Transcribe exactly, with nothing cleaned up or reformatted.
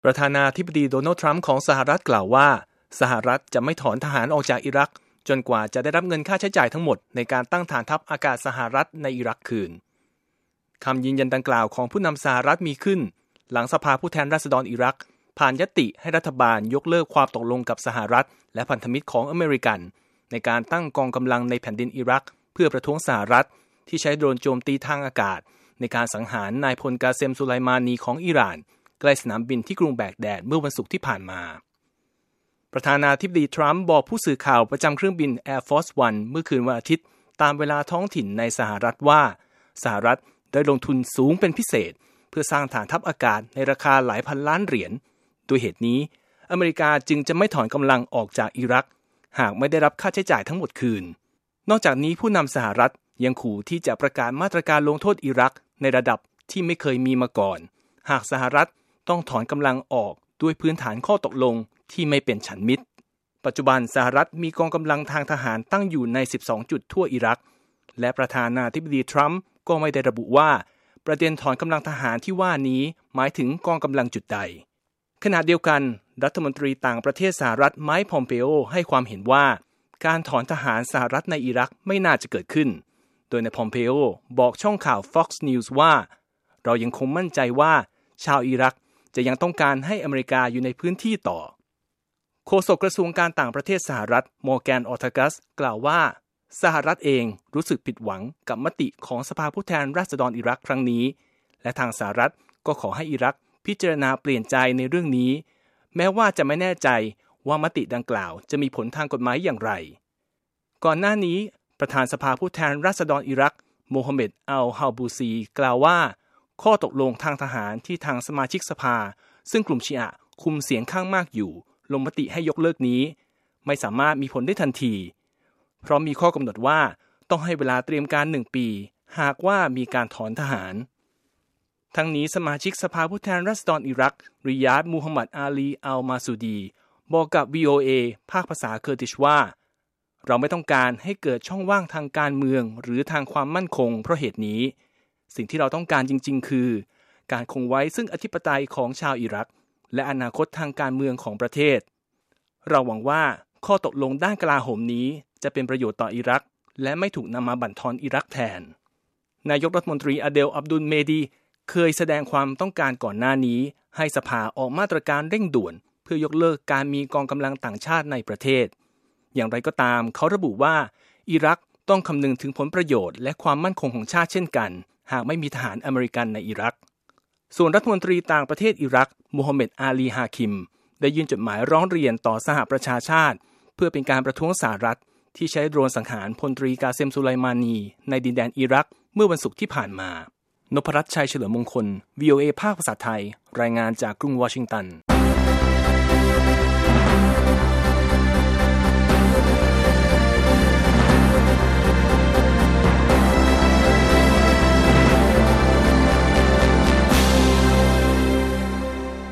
ประธานาธิบดีโดนัลด์ทรัมป์ของสหรัฐกล่าวว่าสหรัฐจะไม่ถอนทหารออกจากอิรักจนกว่าจะได้รับเงินค่าใช้จ่ายทั้งหมดในการตั้งฐานทัพอากาศสหรัฐในอิรักคืนคำยืนยันดังกล่าวของผู้นำสหรัฐมีขึ้นหลังสภาผู้แทนราษฎรอิรักผ่านญัตติให้รัฐบาลยกเลิกความตกลงกับสหรัฐและพันธมิตรของอเมริกันในการตั้งกองกำลังในแผ่นดินอิรักเพื่อประท้วงสหรัฐที่ใช้โดรนโจมตีทางอากาศในการสังหารนายพลกาเซมสุไลมานีของอิหร่านใกล้สนามบินที่กรุงแบกแดดเมื่อวันศุกร์ที่ผ่านมาประธานาธิบดีทรัมป์บอกผู้สื่อข่าวประจำเครื่องบิน Air Force วันเมื่อคืนวันอาทิตย์ตามเวลาท้องถิ่นในสหรัฐว่าสหรัฐได้ลงทุนสูงเป็นพิเศษเพื่อสร้างฐานทัพอากาศในราคาหลายพันล้านเหรียญด้วยเหตุนี้อเมริกาจึงจะไม่ถอนกำลังออกจากอิรักหากไม่ได้รับค่าใช้จ่ายทั้งหมดคืนนอกจากนี้ผู้นำสหรัฐยังขู่ที่จะประกาศมาตรการลงโทษอิรักในระดับที่ไม่เคยมีมาก่อนหากสหรัฐต้องถอนกำลังออกด้วยพื้นฐานข้อตกลงที่ไม่เป็นฉันมิตรปัจจุบันสหรัฐมีกองกำลังทางทหารตั้งอยู่ในสิบสองจุดทั่วอิรักและประธานาธิบดีทรัมป์ก็ไม่ได้ระบุว่าประเด็นถอนกำลังทหารที่ว่านี้หมายถึงกองกำลังจุดใดขณะเดียวกันรัฐมนตรีต่างประเทศสหรัฐไมค์พอมเปโอให้ความเห็นว่าการถอนทหารสหรัฐในอิรักไม่น่าจะเกิดขึ้นโดยนายพอมเปโอบอกช่องข่าว Fox News ว่าเรายังคงมั่นใจว่าชาวอิรักจะยังต้องการให้อเมริกาอยู่ในพื้นที่ต่อโฆษกกระทรวงการต่างประเทศสหรัฐมอร์แกนออร์ทากัสกล่าวว่าสหรัฐเองรู้สึกผิดหวังกับมติของสภาผู้แทนราษฎรอิรักครั้งนี้และทางสหรัฐก็ขอให้อิรักพิจารณาเปลี่ยนใจในเรื่องนี้แม้ว่าจะไม่แน่ใจว่ามติดังกล่าวจะมีผลทางกฎหมายอย่างไรก่อนหน้านี้ประธานสภาผู้แทนราษฎรอิรักโมฮัมเหม็ดอัลฮาบูซีกล่าวว่าข้อตกลงทางทหารที่ทางสมาชิกสภาซึ่งกลุ่มชีอะห์คุมเสียงข้างมากอยู่ลงมติให้ยกเลิกนี้ไม่สามารถมีผลได้ทันทีเพราะมีข้อกำหนดว่าต้องให้เวลาเตรียมการหนึ่งปีหากว่ามีการถอนทหารทั้งนี้สมาชิกสภาผู้แทนราษฎรอิรักริยาดมูฮัมหมัดอาลีอัลมาซูดีบอกกับ วี โอ เอ ภาคภาษาเคอร์ดิชว่าเราไม่ต้องการให้เกิดช่องว่างทางการเมืองหรือทางความมั่นคงเพราะเหตุนี้สิ่งที่เราต้องการจริงๆคือการคงไว้ซึ่งอธิปไตยของชาวอิรักและอนาคตทางการเมืองของประเทศเราหวังว่าข้อตกลงด้านกลาโหมนี้จะเป็นประโยชน์ต่ออิรักและไม่ถูกนำมาบั่นทอนอิรักแทนนายกรัฐมนตรีอเดลอับดุลเมดีเคยแสดงความต้องการก่อนหน้านี้ให้สภาออกมาตรการเร่งด่วนเพื่อยกเลิกการมีกองกำลังต่างชาติในประเทศอย่างไรก็ตามเขาระบุว่าอิรักต้องคำนึงถึงผลประโยชน์และความมั่นคงของชาติเช่นกันหากไม่มีทหารอเมริกันในอิรักส่วนรัฐมนตรีต่างประเทศอิรักมูฮัมเหม็ดอาลีฮาคิมได้ยื่นจดหมายร้องเรียนต่อสหประชาชาติเพื่อเป็นการประท้วงสหรัฐที่ใช้โดรนสังหารพลตรีกาเซมสุไลมานีในดินแดนอิรักเมื่อวันศุกร์ที่ผ่านมานพรัตน์ชัยเฉลิมมงคล วี โอ เอ ภาคภาษาไทยรายงานจากกรุงวอชิงตัน